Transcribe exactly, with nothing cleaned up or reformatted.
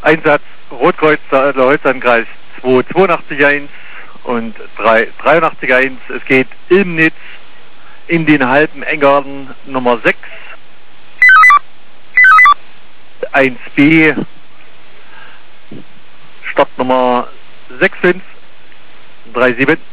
Einsatz Rotkreuz Holzlandkreis zwei zwei acht eins und drei drei acht eins. Es geht im Netz in den halben Engarten Nummer sechs eins B Startnummer sechs fünf drei sieben.